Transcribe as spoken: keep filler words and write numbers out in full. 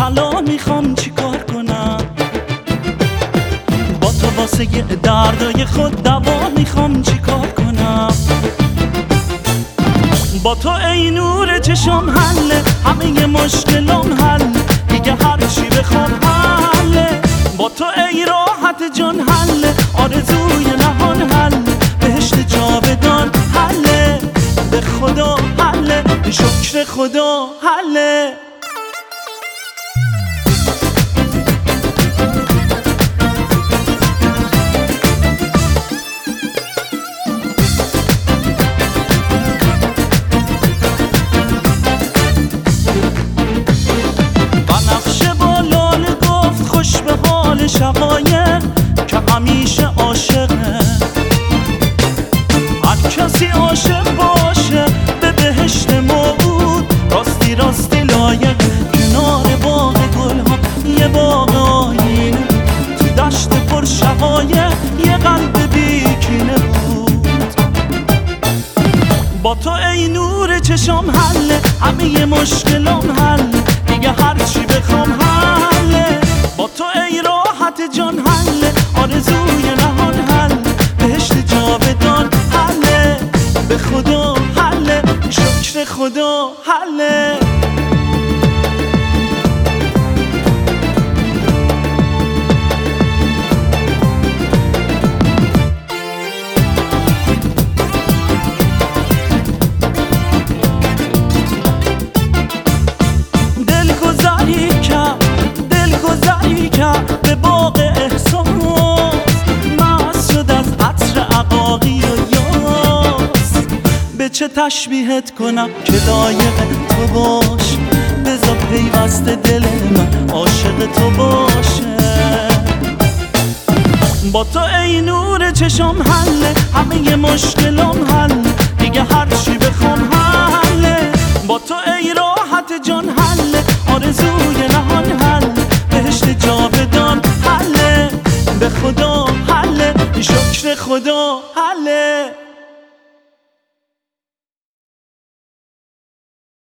حالا میخوام چی کار کنم، با تو واسه دردای خود دوا میخوام چی کار کنم. با تو ای نور چشم حله، همه مشکلام حل، دیگه هر چی بخوام حله. با تو ای راحت جان حله، آرزوی نهان حل، بهشت جاودان حله. به خدا حله، شکر خدا حله. شقایق که همیشه عاشقه، هر کسی عاشق باشه به بهشت موعود، راستی راستی لایق کنار باغ گلها یه باغ آینه، تو دشت پر شقایق یه قلب بیکینه بود. با تو ای نور چشم حله، همه مشکلام حل، دیگه هر چی بخوام حله. با تو ای راحت جان حله، آرزوی نهان حل، بهشت جاودان حله. به خدا حله، شکر خدا حله. به باغ احساس مست شد از عطر عقاقی و یاس. به چه تشبیهت کنم که لایق تو باشه، بذار پیوست دل من عاشق تو باشه. با تو ای نور چشم حله، همه مشکلام حل، دیگه هر چی بخوام حله. با تو ای راحت جان حله، آرزوی نهان حل، بهشت جاودان حله. به خدا حله، شکر خدا حله.